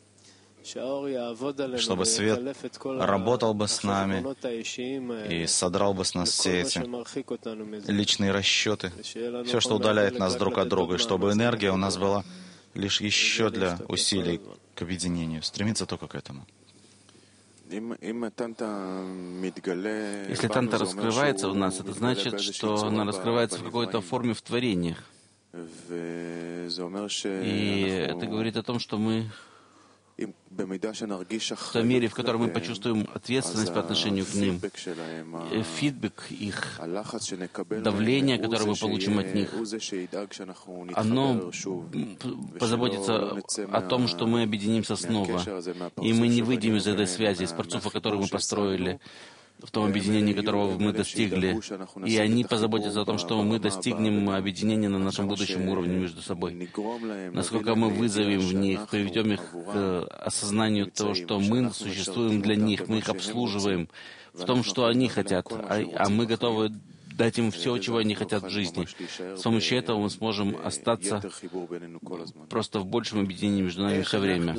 чтобы свет работал бы с нами и содрал бы с нас все эти личные расчеты, все, что удаляет нас друг от друга, и чтобы энергия у нас была лишь еще для усилий к объединению. Стремиться только к этому. Если танта раскрывается у нас, это значит, что она раскрывается в какой-то форме в творениях. И это говорит о том, что мы в той мере, в которой мы почувствуем ответственность по отношению к ним, фидбэк их, давление, которое мы получим от них, оно позаботится о том, что мы объединимся снова, и мы не выйдем из этой связи, из парцуфа, который мы построили, в том объединении, которого мы достигли, и они позаботятся о том, что мы достигнем объединения на нашем будущем уровне между собой. Насколько мы вызовем в них, приведем их к осознанию того, что мы существуем для них, мы их обслуживаем в том, что они хотят, а мы готовы дать им все, чего они хотят в жизни. С помощью этого мы сможем остаться просто в большем объединении между нами все время.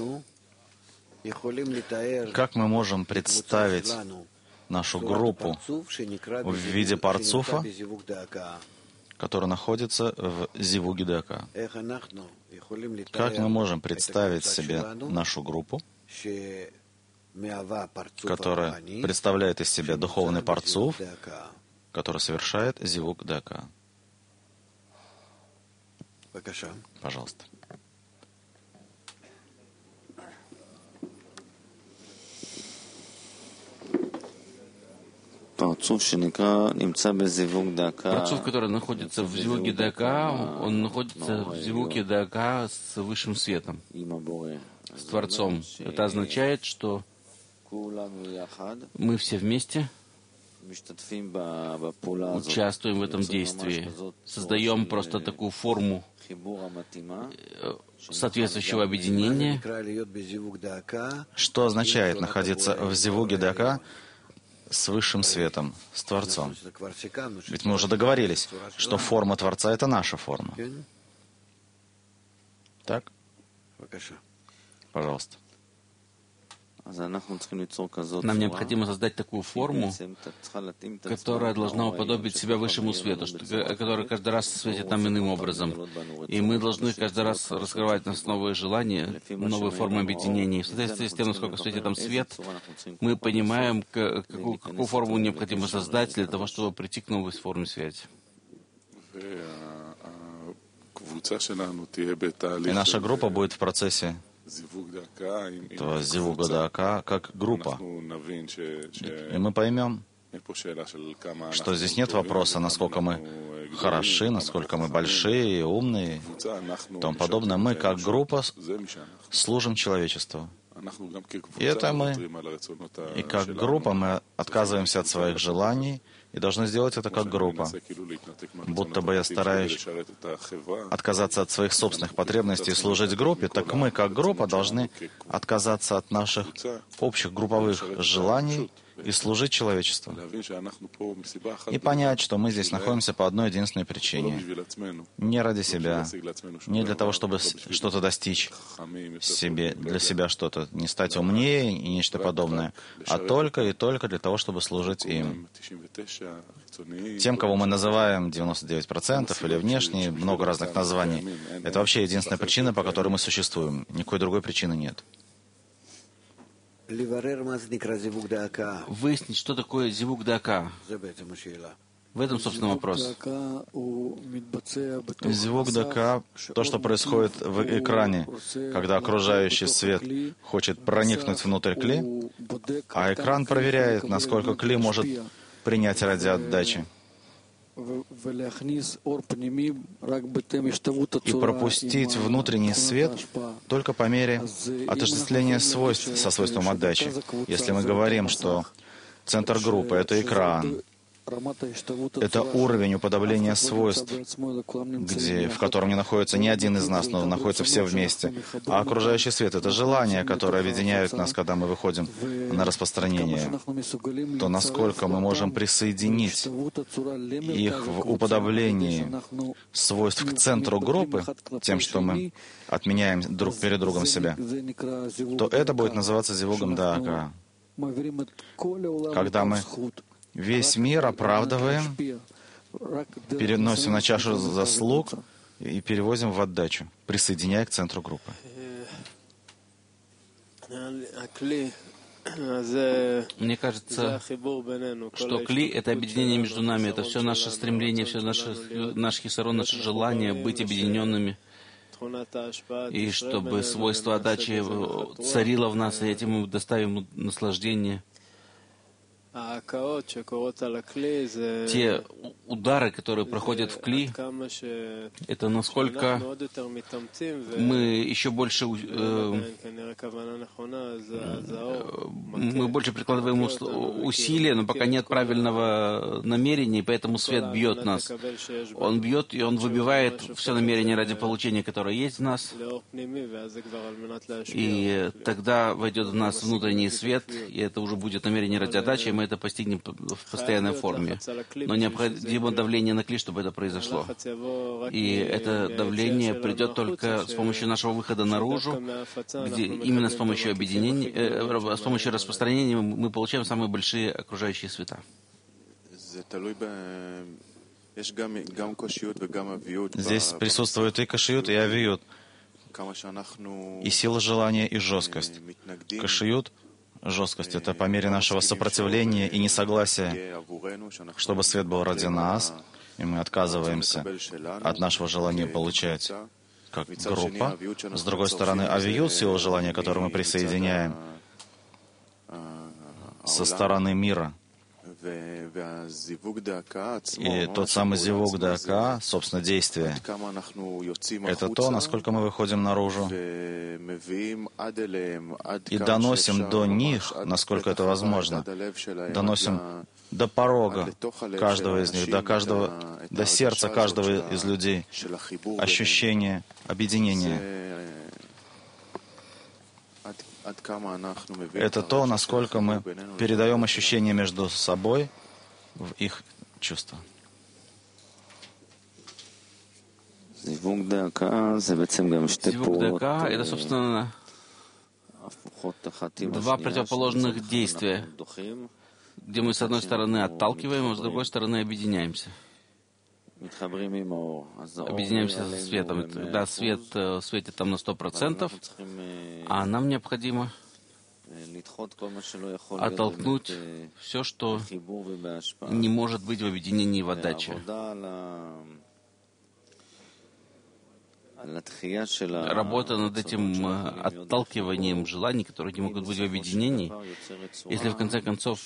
Как мы можем представить нашу группу в виде парцуфа, который находится в Зивуге Дака? Как мы можем представить себе нашу группу, которое представляет из себя духовный парцуф, который совершает зивук дака. Пожалуйста. Парцуф, который находится в зивуке дака, он находится в зивуке дака с высшим светом, с Творцом. Это означает, что мы все вместе участвуем в этом действии, создаем просто такую форму соответствующего объединения. Что означает находиться в зивуге дака с высшим светом, с Творцом? Ведь мы уже договорились, что форма Творца — это наша форма. Так? Пожалуйста. Нам необходимо создать такую форму, которая должна уподобить себя высшему свету, которая каждый раз светит нам иным образом. И мы должны каждый раз раскрывать нас новые желания, новые формы объединения. В соответствии с тем, насколько светит там свет, мы понимаем, какую форму необходимо создать для того, чтобы прийти к новой форме связи. И наша группа будет в процессе этого зивуга дака как группа. И мы поймем, что здесь нет вопроса, насколько мы хороши, насколько мы большие и умные и тому подобное. Мы как группа служим человечеству. И это мы. И как группа мы отказываемся от своих желаний и должны сделать это как группа. Будто бы я стараюсь отказаться от своих собственных потребностей и служить группе, так мы как группа должны отказаться от наших общих групповых желаний и служить человечеству. И понять, что мы здесь находимся по одной единственной причине. Не ради себя, не для того, чтобы что-то достичь себе, для себя что-то, не стать умнее и нечто подобное, а только и только для того, чтобы служить им. Тем, кого мы называем 99% или внешние, много разных названий, это вообще единственная причина, по которой мы существуем. Никакой другой причины нет. Выяснить, что такое зивук дака. В этом, собственно, вопрос. Зивук дака — то, что происходит в экране, когда окружающий свет хочет проникнуть внутрь кли, а экран проверяет, насколько кли может принять ради отдачи. И пропустить внутренний свет только по мере отождествления свойств со свойством отдачи. Если мы говорим, что центр группы — это экран, это уровень уподобления свойств, в котором не находится ни один из нас, но находятся все вместе. А окружающий свет — это желания, которые объединяют нас, когда мы выходим на распространение. То насколько мы можем присоединить их в уподоблении свойств к центру группы, тем, что мы отменяем друг перед другом себя, то это будет называться зивугом дака. Когда мы весь мир оправдываем, переносим на чашу заслуг и перевозим в отдачу, присоединяя к центру группы. Мне кажется, что кли — это объединение между нами, это все наше стремление, все наш хисарон, наше желание быть объединенными, и чтобы свойство отдачи царило в нас, и этим мы доставим наслаждение. Те удары, которые проходят в кли, это насколько мы еще больше прикладываем усилия, но пока нет правильного намерения, и поэтому свет бьет нас. Он бьет, и он выбивает все намерение ради получения, которое есть в нас. И тогда войдет в нас внутренний свет, и это уже будет намерение ради отдачи, и мы это постигнем в постоянной форме. Но необходимо давление на кли, чтобы это произошло. И это давление придет только с помощью нашего выхода наружу, где именно с помощью объединения, с помощью распространения мы получаем самые большие окружающие света. Здесь присутствует и кашиют, и авиют, и сила желания, и жесткость. Кашиют жесткость. Это по мере нашего сопротивления и несогласия, чтобы свет был ради нас, и мы отказываемся от нашего желания получать как группа. С другой стороны, авиют, силу желания, которую мы присоединяем со стороны мира. И тот самый зивук дака, собственно, действие, это то, насколько мы выходим наружу и доносим до них, насколько это возможно, доносим до порога каждого из них, до сердца каждого из людей ощущение объединения. Это то, насколько мы передаем ощущения между собой в их чувства. Зивук дака — это, собственно, два противоположных действия, где мы с одной стороны отталкиваем, а с другой стороны объединяемся. Объединяемся со светом. Когда свет светит там на 100%, а нам необходимо оттолкнуть все, что не может быть в объединении и в отдаче. Работа над этим отталкиванием желаний, которые не могут быть в объединении, если в конце концов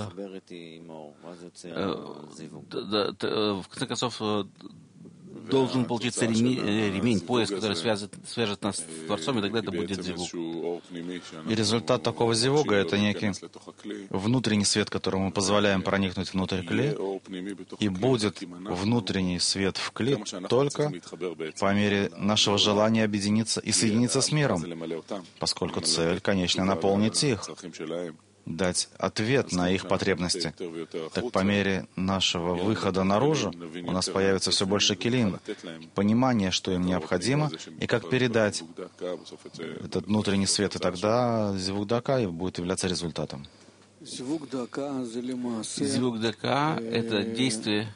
должен получиться ремень, пояс, который свяжет нас с Творцом, и тогда это будет зивук. И результат такого зивуга — это некий внутренний свет, которому мы позволяем проникнуть внутрь кли, и будет внутренний свет в кли только по мере нашего желания объединиться и соединиться с миром, поскольку цель, конечно, наполнить их, дать ответ на их потребности. Так по мере нашего выхода наружу у нас появится все больше килим, понимание, что им необходимо, и как передать этот внутренний свет, и тогда зивук дака будет являться результатом. Зивук дака — это действие.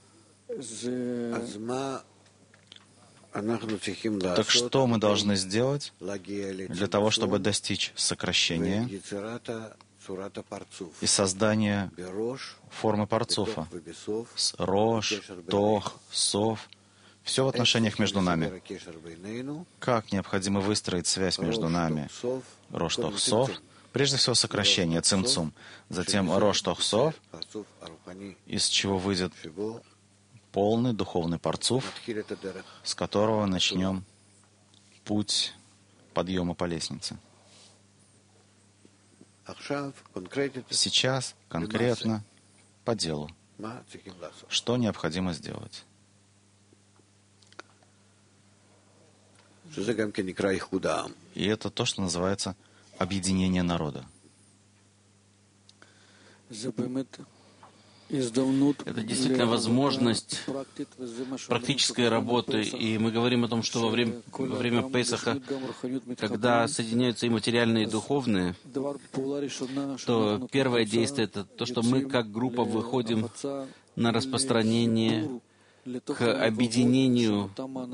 Так что мы должны сделать для того, чтобы достичь сокращения и создания формы парцуфа с рош, тох, сов, все в отношениях между нами. Как необходимо выстроить связь между нами? Рош, тох, сов. Прежде всего сокращение, цимцум. Затем рош, тох, сов, из чего выйдет полный духовный парцуф, с которого начнем путь подъема по лестнице. Сейчас, конкретно, по делу. Что необходимо сделать? И это то, что называется объединение народа. Это действительно возможность практической работы. И мы говорим о том, что во время Песаха, когда соединяются и материальные, и духовные, то первое действие — это то, что мы как группа выходим на распространение, к объединению,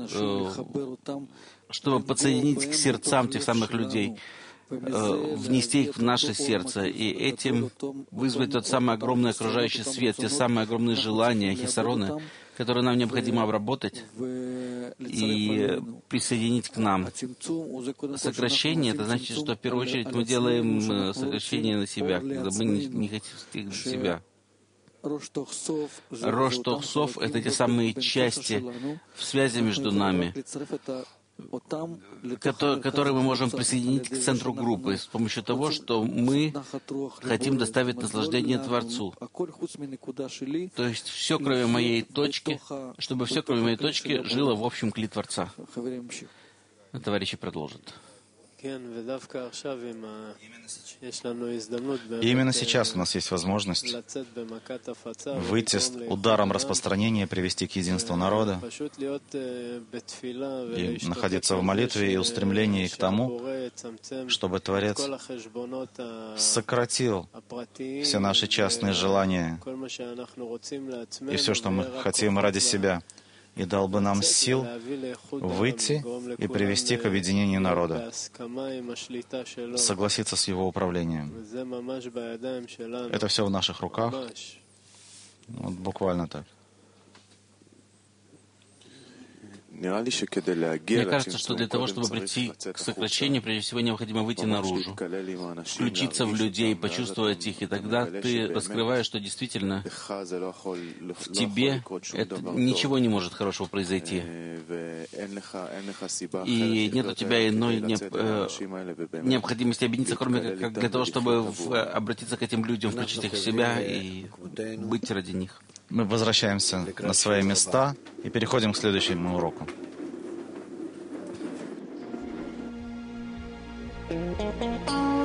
чтобы подсоединить к сердцам тех самых людей, внести их в наше сердце, и этим вызвать тот самый огромный окружающий свет, те самые огромные желания, хисароны, которые нам необходимо обработать и присоединить к нам. Сокращение — это значит, что в первую очередь мы делаем сокращение на себя, когда мы не хотим достигнуть себя. Рош Тох-Сов — это те самые части в связи между нами, которые мы можем присоединить к центру группы с помощью того, что мы хотим доставить наслаждение Творцу. То есть все, кроме моей точки, чтобы все, кроме моей точки, жило в общем кли Творца. Товарищи продолжат. И именно сейчас у нас есть возможность выйти с ударом распространения, привести к единству народа и находиться в молитве и устремлении к тому, чтобы Творец сократил все наши частные желания и все, что мы хотим ради себя, и дал бы нам сил выйти и привести к объединению народа, согласиться с его управлением. Это все в наших руках, вот буквально так. Мне кажется, что для того, чтобы прийти к сокращению, прежде всего необходимо выйти наружу, включиться в людей, почувствовать их, и тогда ты раскрываешь, что действительно в тебе ничего не может хорошего произойти. И нет у тебя иной необходимости объединиться, кроме как для того, чтобы обратиться к этим людям, включить их в себя и быть ради них. Мы возвращаемся на свои места и переходим к следующему уроку. Thank you.